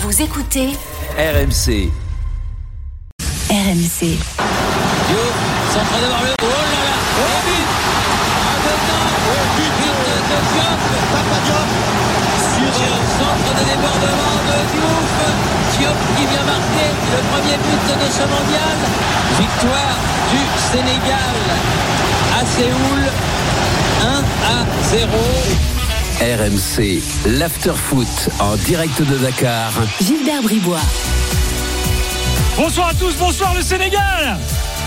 Vous écoutez RMC. RMC. Diouf, centre devant le. Oh là là, oh but. But de Diop. Papa Diop. Sur le centre de débordement de Diouf. Diop qui vient marquer le premier but de ce mondial. Victoire du Sénégal à Séoul. 1-0. RMC, l'after-foot en direct de Dakar. Gilbert Bribois. Bonsoir à tous, bonsoir le Sénégal.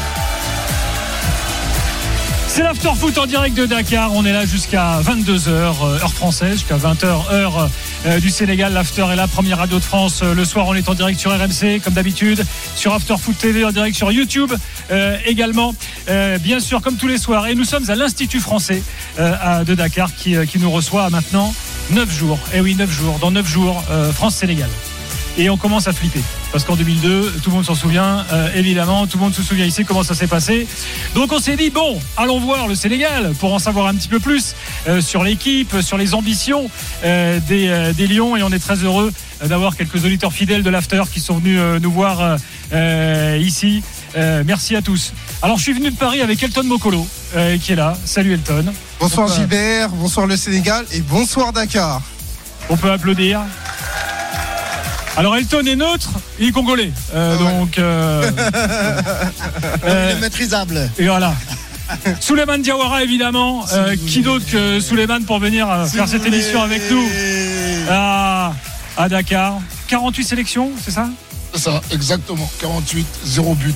C'est l'after-foot en direct de Dakar. On est là jusqu'à 22h, heure française, jusqu'à 20h, heure du Sénégal. L'after est la première radio de France. Le soir, on est en direct sur RMC, comme d'habitude, sur After-Foot TV, en direct sur YouTube également, bien sûr, comme tous les soirs. Et nous sommes à l'Institut français de Dakar qui nous reçoit maintenant 9 jours. Et oui, 9 jours. Dans 9 jours, France-Sénégal. Et on commence à flipper. Parce qu'en 2002, tout le monde s'en souvient, évidemment, tout le monde se souvient ici comment ça s'est passé. Donc on s'est dit, bon, allons voir le Sénégal pour en savoir un petit peu plus sur l'équipe, sur les ambitions des Lions. Et on est très heureux d'avoir quelques auditeurs fidèles de l'After qui sont venus nous voir ici. Merci à tous. Alors je suis venu de Paris avec Elton Mokolo qui est là. Salut Elton. Bonsoir Gilbert, bonsoir le Sénégal et bonsoir Dakar. On peut applaudir. Alors Elton est neutre, il est congolais, donc il est maîtrisable. Et voilà. Souleymane Diawara évidemment, qui d'autre que Souleymane pour venir faire cette émission avec nous à Dakar. 48 sélections, c'est ça ? C'est ça, exactement. 48, 0 but.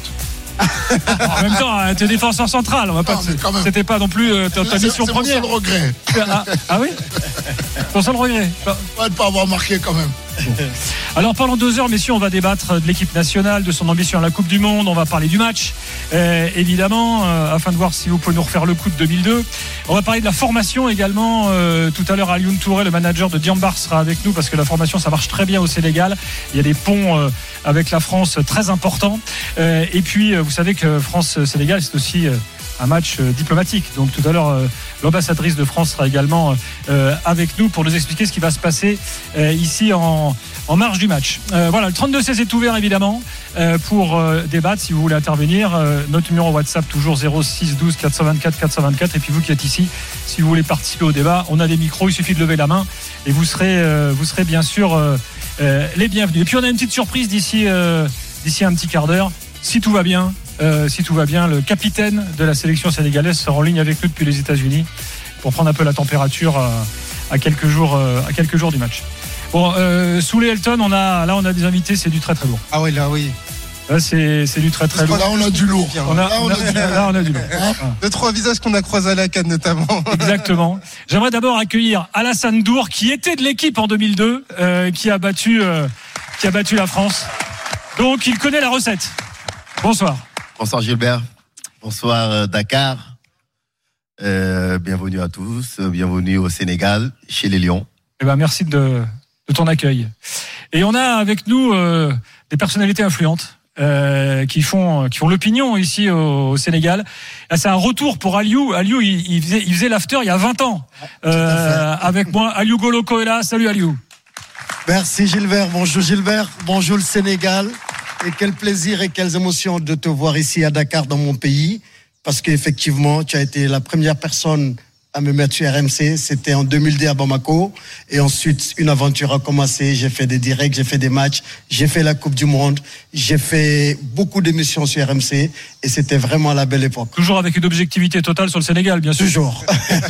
En même temps, t'es défenseur central. On va pas. C'était pas non plus ta mission première. C'est mon seul regret. Ah oui ? Ton seul regret ? Ouais, de pas avoir marqué quand même. Alors pendant 2 heures, messieurs, on va débattre de l'équipe nationale, de son ambition à la Coupe du Monde. On va parler du match, évidemment, afin de voir si vous pouvez nous refaire le coup de 2002. On va parler de la formation également. Tout à l'heure, Alioune Touré, le manager de Diambar, sera avec nous parce que la formation, ça marche très bien au Sénégal. Il y a des ponts avec la France très importants. Et puis, vous savez que France-Sénégal, c'est aussi un match diplomatique. Donc tout à l'heure, l'ambassadrice de France sera également avec nous pour nous expliquer ce qui va se passer ici en marge du match. Voilà, le 32-16 est ouvert évidemment pour débattre si vous voulez intervenir. Notre numéro WhatsApp toujours 06 12 424 424. Et puis vous qui êtes ici, si vous voulez participer au débat, on a des micros, il suffit de lever la main et vous serez bien sûr les bienvenus. Et puis on a une petite surprise d'ici un petit quart d'heure. Si tout va bien, le capitaine de la sélection sénégalaise sera en ligne avec nous depuis les États-Unis pour prendre un peu la température à quelques jours du match. Bon, sous les Elton, on a des invités, c'est du très très lourd. Ah oui, là oui. Là c'est du très très lourd. Là on a du lourd. Là on a du lourd. 2-3 visages qu'on a croisés à la CAN notamment. Exactement. J'aimerais d'abord accueillir Alassane Dour qui était de l'équipe en 2002, qui a battu la France. Donc il connaît la recette. Bonsoir. Bonsoir Gilbert, bonsoir Dakar, bienvenue à tous, bienvenue au Sénégal, chez les Lions. Eh ben, merci de ton accueil. Et on a avec nous des personnalités influentes qui font l'opinion ici au Sénégal. Là, c'est un retour pour Aliou. Aliou, il faisait l'after il y a 20 ans avec moi. Aliou Goloko est là. Salut Aliou. Merci Gilbert, bonjour le Sénégal. Et quel plaisir et quelles émotions de te voir ici à Dakar, dans mon pays. Parce qu'effectivement, tu as été la première personne à me mettre sur RMC. C'était en 2002 à Bamako. Et ensuite, une aventure a commencé. J'ai fait des directs, j'ai fait des matchs. J'ai fait la Coupe du Monde. J'ai fait beaucoup d'émissions sur RMC. Et c'était vraiment la belle époque. Toujours avec une objectivité totale sur le Sénégal, bien sûr. Toujours.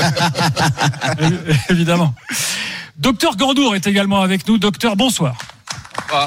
Évidemment. Docteur Gandour est également avec nous. Docteur, bonsoir. Bonsoir.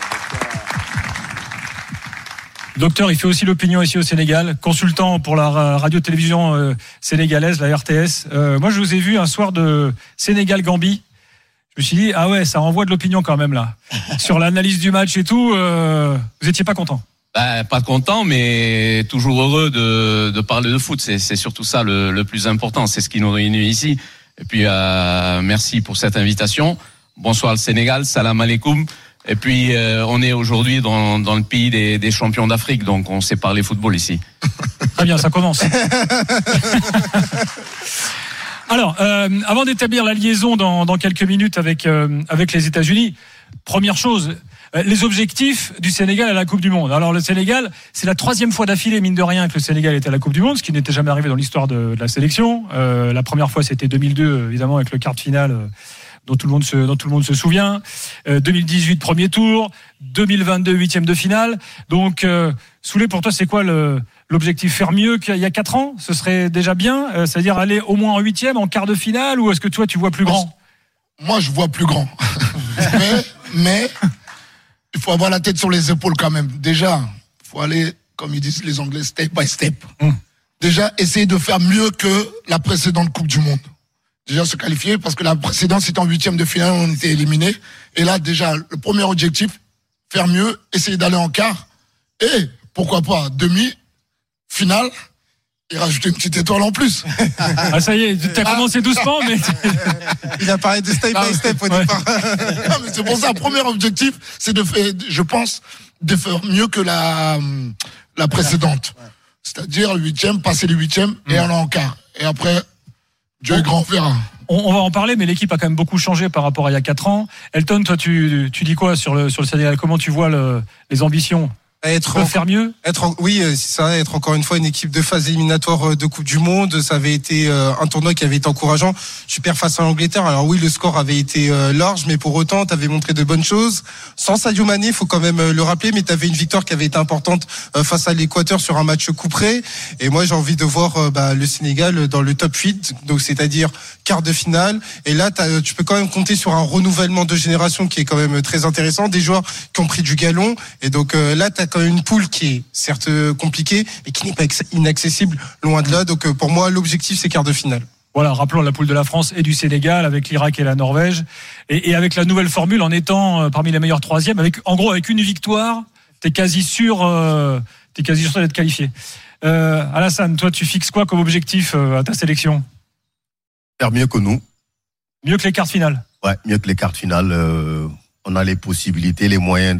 Docteur, il fait aussi l'opinion ici au Sénégal, consultant pour la radio-télévision sénégalaise, la RTS. Moi, je vous ai vu un soir de Sénégal-Gambie. Je me suis dit, ah ouais, ça envoie de l'opinion quand même là. Sur l'analyse du match et tout, vous étiez pas content? Pas content, mais toujours heureux de parler de foot. C'est surtout ça le plus important. C'est ce qui nous réunit ici. Et puis, merci pour cette invitation. Bonsoir le Sénégal, salam alaikum. Et puis, on est aujourd'hui dans le pays des champions d'Afrique, donc on sait parler football ici. Très bien, ça commence. Alors, avant d'établir la liaison dans quelques minutes avec les États-Unis, première chose, les objectifs du Sénégal à la Coupe du Monde. Alors le Sénégal, c'est la 3e fois d'affilée, mine de rien, que le Sénégal était à la Coupe du Monde, ce qui n'était jamais arrivé dans l'histoire de la sélection. La première fois, c'était 2002, évidemment, avec le quart de finale dont tout le monde se souvient. 2018, premier tour. 2022, 8e de finale. Donc, Soulé, pour toi, c'est quoi l'objectif? Faire mieux qu'il y a 4 ans? Ce serait déjà bien? C'est-à-dire aller au moins en 8e, en quart de finale? Ou est-ce que toi, tu vois plus grand? Moi, je vois plus grand. mais il faut avoir la tête sur les épaules quand même. Déjà, il faut aller, comme ils disent les Anglais, step by step. Déjà, essayer de faire mieux que la précédente Coupe du Monde. Déjà se qualifier, parce que la précédente, c'était en 8e de finale, on était éliminé. Et là, déjà, le premier objectif, faire mieux, essayer d'aller en quart. Et, pourquoi pas, demi-finale, et rajouter une petite étoile en plus. Ah, ça y est, t'as commencé doucement, mais... Il a parlé de step by step au départ. Non, mais c'est pour ça, premier objectif, c'est de faire, je pense, de faire mieux que la précédente. C'est-à-dire, 8e, passer les 8e, et aller en quart. Et après, Dieu est grand, verra. On va en parler, mais l'équipe a quand même beaucoup changé par rapport à il y a 4 ans. Elton, toi, tu dis quoi sur le Sénégal? Comment tu vois les ambitions? Faire mieux? Oui, c'est ça, être encore une fois une équipe de phase éliminatoire de Coupe du Monde. Ça avait été un tournoi qui avait été encourageant. Tu perds face à l'Angleterre. Alors oui, le score avait été large, mais pour autant, tu avais montré de bonnes choses. Sans Sadio Mané, faut quand même le rappeler, mais tu avais une victoire qui avait été importante face à l'Équateur sur un match couperé. Et moi, j'ai envie de voir le Sénégal dans le top 8, donc c'est-à-dire quart de finale. Et là, tu peux quand même compter sur un renouvellement de génération qui est quand même très intéressant. Des joueurs qui ont pris du galon. Et donc là, tu as quand même une poule qui est certes compliquée, mais qui n'est pas inaccessible, loin de là. Donc pour moi, l'objectif, c'est quart de finale. Voilà, rappelons la poule de la France et du Sénégal avec l'Irak et la Norvège, et avec la nouvelle formule en étant parmi les meilleurs 3e, avec une victoire, t'es quasi sûr d'être qualifié. Alassane, toi, tu fixes quoi comme objectif à ta sélection? Faire mieux que nous. Mieux que les quarts de finale. Ouais, mieux que les quarts de finale. On a les possibilités, les moyens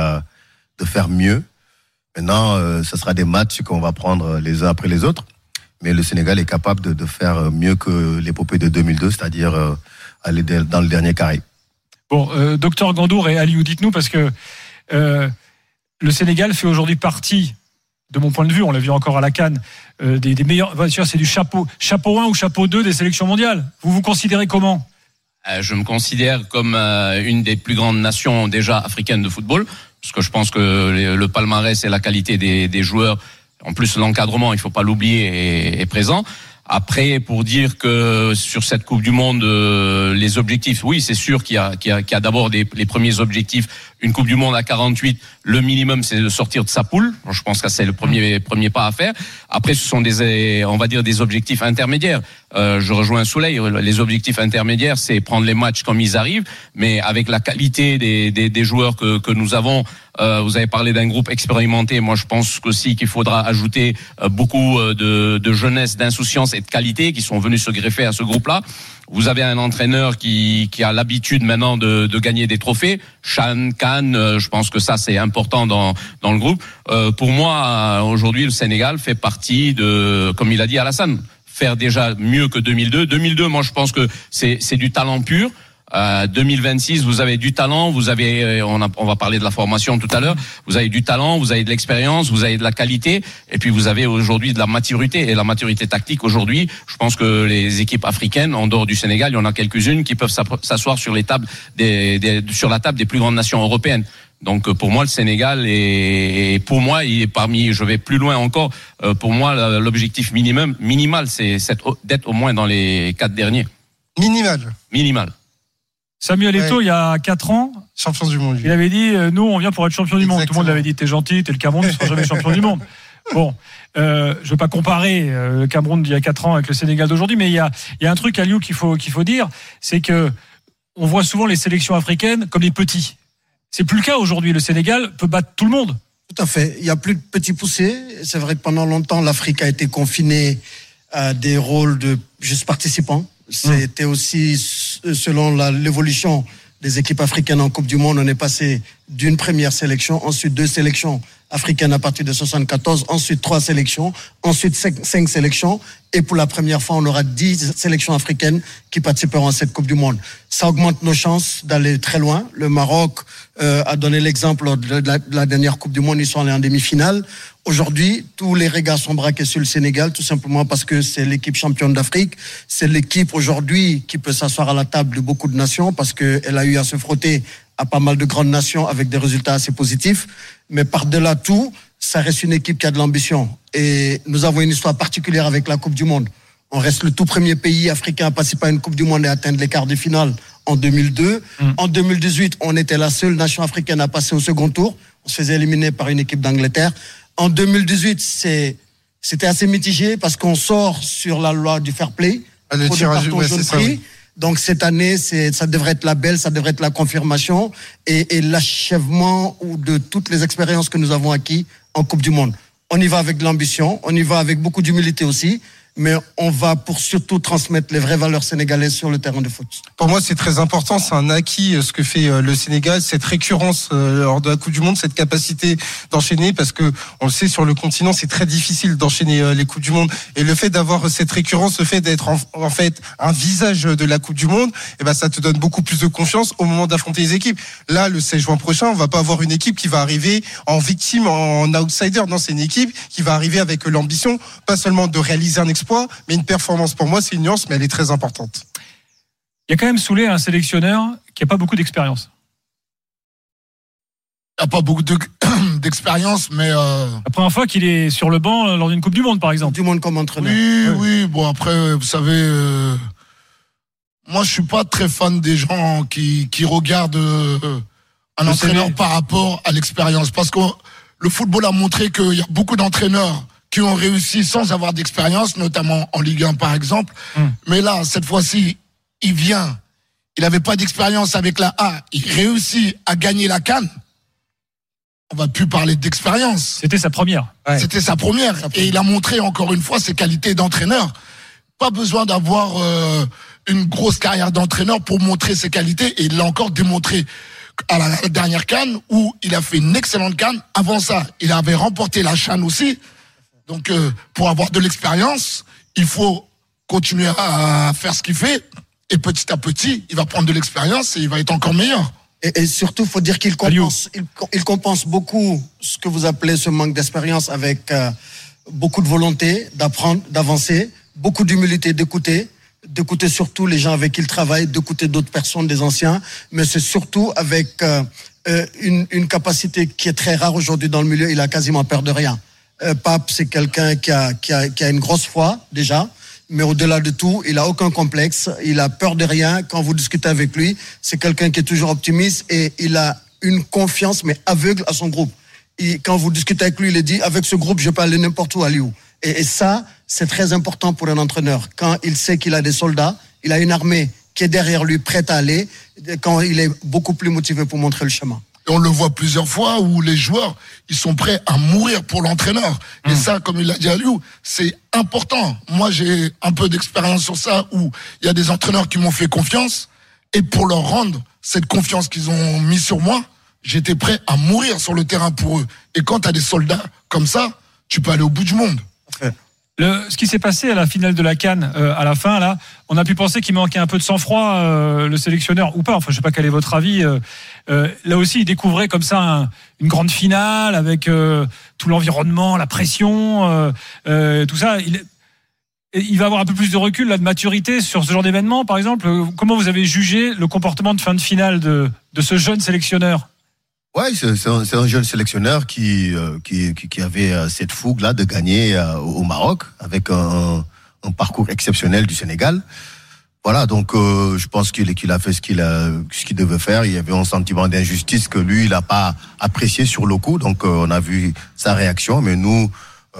de faire mieux. Maintenant, ce sera des matchs qu'on va prendre les uns après les autres. Mais le Sénégal est capable de faire mieux que l'épopée de 2002, c'est-à-dire aller dans le dernier carré. Bon, docteur Gandour et Aliou, dites-nous, parce que le Sénégal fait aujourd'hui partie, de mon point de vue, on l'a vu encore à la CAN, des meilleurs. C'est du chapeau 1 ou chapeau 2 des sélections mondiales. Vous vous considérez comment? Je me considère comme une des plus grandes nations déjà africaines de football, parce que je pense que le palmarès et la qualité des joueurs, en plus l'encadrement, il faut pas l'oublier, est présent. Après, pour dire que sur cette Coupe du Monde, les objectifs, oui, c'est sûr qu'il y a d'abord les premiers objectifs. Une Coupe du Monde à 48, le minimum, c'est de sortir de sa poule. Je pense que c'est le premier pas à faire. Après, ce sont on va dire des objectifs intermédiaires. Je rejoins Souley. Les objectifs intermédiaires, c'est prendre les matchs comme ils arrivent, mais avec la qualité des joueurs que nous avons. Vous avez parlé d'un groupe expérimenté. Moi, je pense aussi qu'il faudra ajouter beaucoup de jeunesse, d'insouciance et de qualité qui sont venus se greffer à ce groupe-là. Vous avez un entraîneur qui a l'habitude maintenant de gagner des trophées. Chan, Khan, je pense que ça c'est important dans le groupe. Pour moi, aujourd'hui, le Sénégal fait partie de, comme il a dit Alassane, faire déjà mieux que 2002. 2002, moi je pense que c'est du talent pur. 2026, vous avez du talent, vous avez, on va parler de la formation tout à l'heure, vous avez du talent, vous avez de l'expérience, vous avez de la qualité, et puis vous avez aujourd'hui de la maturité, et la maturité tactique aujourd'hui, je pense que les équipes africaines, en dehors du Sénégal, il y en a quelques-unes qui peuvent s'asseoir sur les tables sur la table des plus grandes nations européennes. Donc pour moi le Sénégal est pour moi il est parmi, je vais plus loin encore, pour moi l'objectif minimal c'est d'être au moins dans les 4 derniers. Minimal. Samuel Eto'o, il y a 4 ans, champion du monde. Il avait dit nous on vient pour être champion du monde. Tout le monde l'avait dit, t'es gentil, t'es le Cameroun, tu seras jamais champion du monde. Bon, je veux pas comparer le Cameroun d'il y a 4 ans avec le Sénégal d'aujourd'hui, mais il y a un truc, Aliou, qu'il faut dire, c'est que on voit souvent les sélections africaines comme les petits. C'est plus le cas aujourd'hui. Le Sénégal peut battre tout le monde. Tout à fait. Il y a plus de petits poussés. C'est vrai que pendant longtemps, l'Afrique a été confinée à des rôles de juste participants. C'était aussi selon l'évolution des équipes africaines en Coupe du Monde, on est passé d'une première sélection, ensuite 2 sélections africaines à partir de 74, ensuite 3 sélections, ensuite 5 sélections, et pour la première fois, on aura 10 sélections africaines qui participeront à cette Coupe du Monde. Ça augmente nos chances d'aller très loin. Le Maroc a donné l'exemple de la dernière Coupe du Monde, ils sont allés en demi-finale. Aujourd'hui, tous les regards sont braqués sur le Sénégal, tout simplement parce que c'est l'équipe championne d'Afrique. C'est l'équipe aujourd'hui qui peut s'asseoir à la table de beaucoup de nations, parce qu'elle a eu à se frotter à pas mal de grandes nations avec des résultats assez positifs. Mais par-delà tout, ça reste une équipe qui a de l'ambition. Et nous avons une histoire particulière avec la Coupe du Monde. On reste le tout premier pays africain à participer à une Coupe du Monde et atteindre les quarts de finale en 2002. En 2018, on était la seule nation africaine à passer au second tour. On se faisait éliminer par une équipe d'Angleterre. En 2018, c'était assez mitigé parce qu'on sort sur la loi du fair play. Le tirage, ouais, c'est ça. Oui. Donc cette année, ça devrait être la belle, ça devrait être la confirmation et l'achèvement de toutes les expériences que nous avons acquis en Coupe du Monde. On y va avec de l'ambition, on y va avec beaucoup d'humilité aussi, mais on va pour surtout transmettre les vraies valeurs sénégalaises sur le terrain de foot. Pour moi, c'est très important, c'est un acquis ce que fait le Sénégal, cette récurrence lors de la Coupe du Monde, cette capacité d'enchaîner, parce que on le sait, sur le continent, c'est très difficile d'enchaîner les Coupes du Monde, et le fait d'avoir cette récurrence, le fait d'être en fait un visage de la Coupe du Monde, et ben ça te donne beaucoup plus de confiance au moment d'affronter les équipes. Là, le 16 juin prochain, on va pas avoir une équipe qui va arriver en victime, en outsider. Non, c'est une équipe qui va arriver avec l'ambition, pas seulement de réaliser un exploit, mais une performance. Pour moi, c'est une nuance, mais elle est très importante. Il y a quand même Soulé un sélectionneur qui n'a pas beaucoup d'expérience. Il n'a pas beaucoup d'expérience, mais... La première fois qu'il est sur le banc lors d'une Coupe du Monde, par exemple. Du Monde comme entraîneur. Oui. Bon, après, vous savez... moi, je suis pas très fan des gens qui regardent un entraîneur par rapport à l'expérience. Parce que le football a montré qu'il y a beaucoup d'entraîneurs qui ont réussi sans avoir d'expérience, notamment en Ligue 1 par exemple. Mais là, cette fois-ci, il n'avait pas d'expérience avec la A, il réussit à gagner la CAN. On va plus parler d'expérience. C'était sa première. Ouais. C'était sa première. Et il a montré encore une fois ses qualités d'entraîneur. Pas besoin d'avoir une grosse carrière d'entraîneur pour montrer ses qualités. Et il l'a encore démontré à la dernière CAN où il a fait une excellente CAN. Avant ça, il avait remporté la CHAN aussi. Donc, pour avoir de l'expérience, il faut continuer à faire ce qu'il fait. Et petit à petit, il va prendre de l'expérience et il va être encore meilleur. Et surtout, faut dire qu'il compense beaucoup ce que vous appelez ce manque d'expérience avec beaucoup de volonté d'apprendre, d'avancer, beaucoup d'humilité, d'écouter surtout les gens avec qui il travaille, d'écouter d'autres personnes, des anciens. Mais c'est surtout avec une capacité qui est très rare aujourd'hui dans le milieu. Il a quasiment peur de rien. Pape, c'est quelqu'un qui a une grosse foi, déjà, mais au-delà de tout, il a aucun complexe, il a peur de rien. Quand vous discutez avec lui, c'est quelqu'un qui est toujours optimiste et il a une confiance, mais aveugle à son groupe. Quand vous discutez avec lui, il dit, avec ce groupe, je peux aller n'importe où, aller où. Et ça, c'est très important pour un entraîneur. Quand il sait qu'il a des soldats, il a une armée qui est derrière lui, prête à aller, quand il est beaucoup plus motivé pour montrer le chemin. On le voit plusieurs fois où les joueurs, ils sont prêts à mourir pour l'entraîneur. Et ça, comme il l'a dit à Aliou, c'est important. Moi, j'ai un peu d'expérience sur ça où il y a des entraîneurs qui m'ont fait confiance. Et pour leur rendre cette confiance qu'ils ont mis sur moi, j'étais prêt à mourir sur le terrain pour eux. Et quand tu as des soldats comme ça, tu peux aller au bout du monde. Ce qui s'est passé à la finale de la CAN, à la fin, là, on a pu penser qu'il manquait un peu de sang-froid, le sélectionneur, ou pas. Enfin, je sais pas quel est votre avis. Là aussi, il découvrait comme ça une grande finale avec tout l'environnement, la pression, tout ça. Il va avoir un peu plus de recul, là, de maturité sur ce genre d'événement, par exemple. Comment vous avez jugé le comportement de fin de finale de ce jeune sélectionneur ? Ouais, c'est un jeune sélectionneur qui avait cette fougue-là de gagner au Maroc avec un parcours exceptionnel du Sénégal. Voilà, donc je pense qu'il a fait ce qu'il devait faire. Il y avait un sentiment d'injustice que lui, il n'a pas apprécié sur le coup. Donc on a vu sa réaction, mais nous,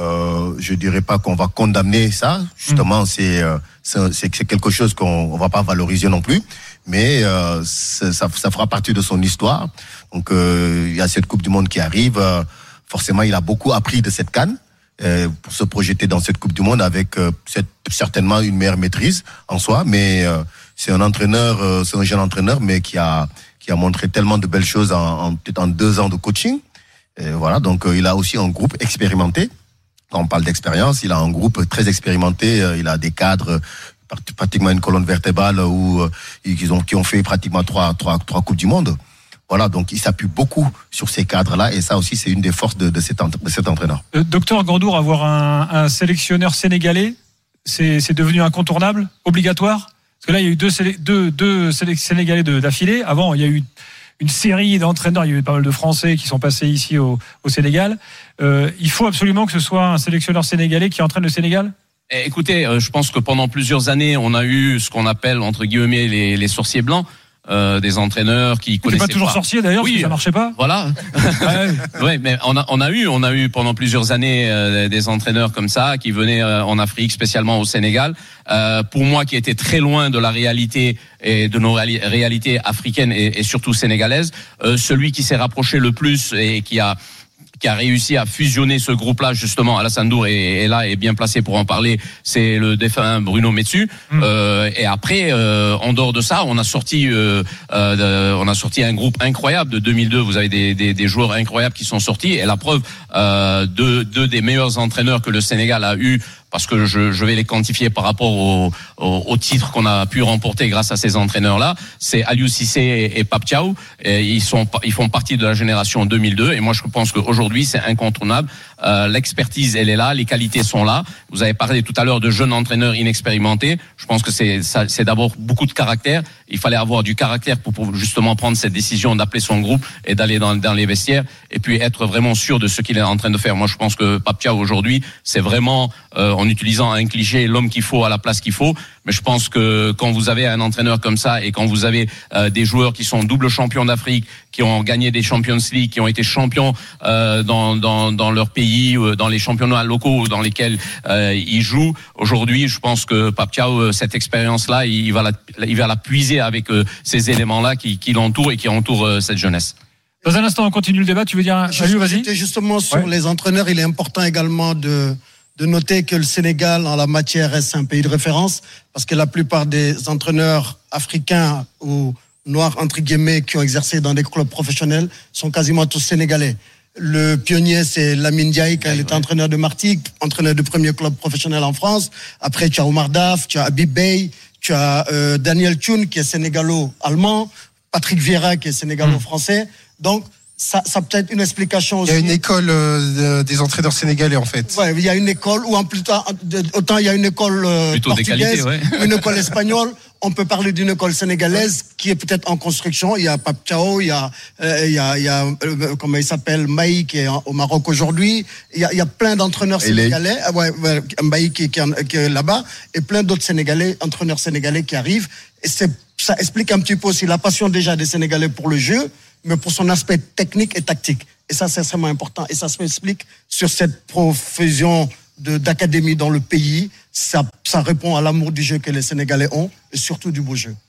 je dirais pas qu'on va condamner ça. Justement, c'est quelque chose qu'on va pas valoriser non plus. Mais ça fera partie de son histoire. Donc il y a cette Coupe du Monde qui arrive. Forcément, il a beaucoup appris de cette CAN pour se projeter dans cette Coupe du Monde avec certainement une meilleure maîtrise en soi. Mais c'est un jeune entraîneur, mais qui a qui a montré tellement de belles choses peut-être en 2 ans de coaching. Et voilà, donc il a aussi un groupe expérimenté. Quand on parle d'expérience, il a un groupe très expérimenté. Il a des cadres, pratiquement une colonne vertébrale qui ont fait pratiquement trois Coupes du Monde. Voilà, donc il s'appuie beaucoup sur ces cadres-là, et ça aussi, c'est une des forces de cet entraîneur. Docteur Gandour, avoir un sélectionneur sénégalais, c'est devenu incontournable, obligatoire? Parce que là, il y a eu deux Sénégalais d'affilée. Avant, il y a eu une série d'entraîneurs, il y a eu pas mal de Français qui sont passés ici au Sénégal. Il faut absolument que ce soit un sélectionneur sénégalais qui entraîne le Sénégal? Écoutez, je pense que pendant plusieurs années, on a eu ce qu'on appelle, entre guillemets, les sorciers blancs. Des entraîneurs qui connaissaient pas toujours sorcier d'ailleurs, parce que ça marchait pas. Voilà. Ouais, mais on a eu pendant plusieurs années des entraîneurs comme ça qui venaient en Afrique, spécialement au Sénégal. Pour moi, qui était très loin de la réalité et de nos réalités africaines et surtout sénégalaises, celui qui s'est rapproché le plus et qui a réussi à fusionner ce groupe-là, justement, Alassane Ndour est là, est bien placé pour en parler, c'est le défunt Bruno Metsu. Et après, en dehors de ça, on a sorti un groupe incroyable de 2002. Vous avez des joueurs incroyables qui sont sortis, et la preuve, deux des meilleurs entraîneurs que le Sénégal a eu, parce que je vais les quantifier par rapport au titre qu'on a pu remporter grâce à ces entraîneurs-là, c'est Aliou Cissé et Pape Thiaw. Et ils font partie de la génération 2002. Et moi, je pense qu'aujourd'hui, c'est incontournable. L'expertise, elle est là, les qualités sont là. Vous avez parlé tout à l'heure de jeunes entraîneurs inexpérimentés. Je pense que c'est d'abord beaucoup de caractère. Il fallait avoir du caractère pour justement prendre cette décision d'appeler son groupe et d'aller dans les vestiaires, et puis être vraiment sûr de ce qu'il est en train de faire. Moi, je pense que Pape Thiaw aujourd'hui, c'est vraiment en utilisant un cliché, l'homme qu'il faut à la place qu'il faut. Mais je pense que quand vous avez un entraîneur comme ça, et quand vous avez des joueurs qui sont double champions d'Afrique, qui ont gagné des Champions League, qui ont été champions dans leur pays, dans les championnats locaux dans lesquels ils jouent, aujourd'hui, je pense que Pape Thiaw, cette expérience-là, il va la puiser avec ces éléments-là qui l'entourent et qui entourent cette jeunesse. Dans un instant, on continue le débat. Tu veux dire, Aliou, vas-y. Justement, sur les entraîneurs, il est important également de noter que le Sénégal, en la matière, reste un pays de référence, parce que la plupart des entraîneurs africains ou noirs, entre guillemets, qui ont exercé dans des clubs professionnels sont quasiment tous sénégalais. Le pionnier, c'est Lamine Diaye, quand il était entraîneur de Martigues, entraîneur de premier club professionnel en France. Après, tu as Omar Daf, tu as Habib Bey, tu as Daniel Thioune, qui est sénégalo-allemand, Patrick Vieira, qui est sénégalo-français. Donc, ça peut être une explication aussi. Il y a une école des entraîneurs sénégalais, en fait. Ouais, il y a une école, ou en plus tard, autant il y a une école portugaise, une école espagnole. On peut parler d'une école sénégalaise qui est peut-être en construction. Il y a Pape Thiaw, il y a comment il s'appelle, Mbaye, qui est au Maroc aujourd'hui. Il y a plein d'entraîneurs sénégalais. Mbaye qui est là-bas, et plein d'autres entraîneurs sénégalais qui arrivent. Et ça explique un petit peu aussi la passion déjà des Sénégalais pour le jeu, mais pour son aspect technique et tactique. Et ça, c'est extrêmement important. Et ça s'explique sur cette profusion d'académies dans le pays. Ça répond à l'amour du jeu que les Sénégalais ont, et surtout du beau jeu.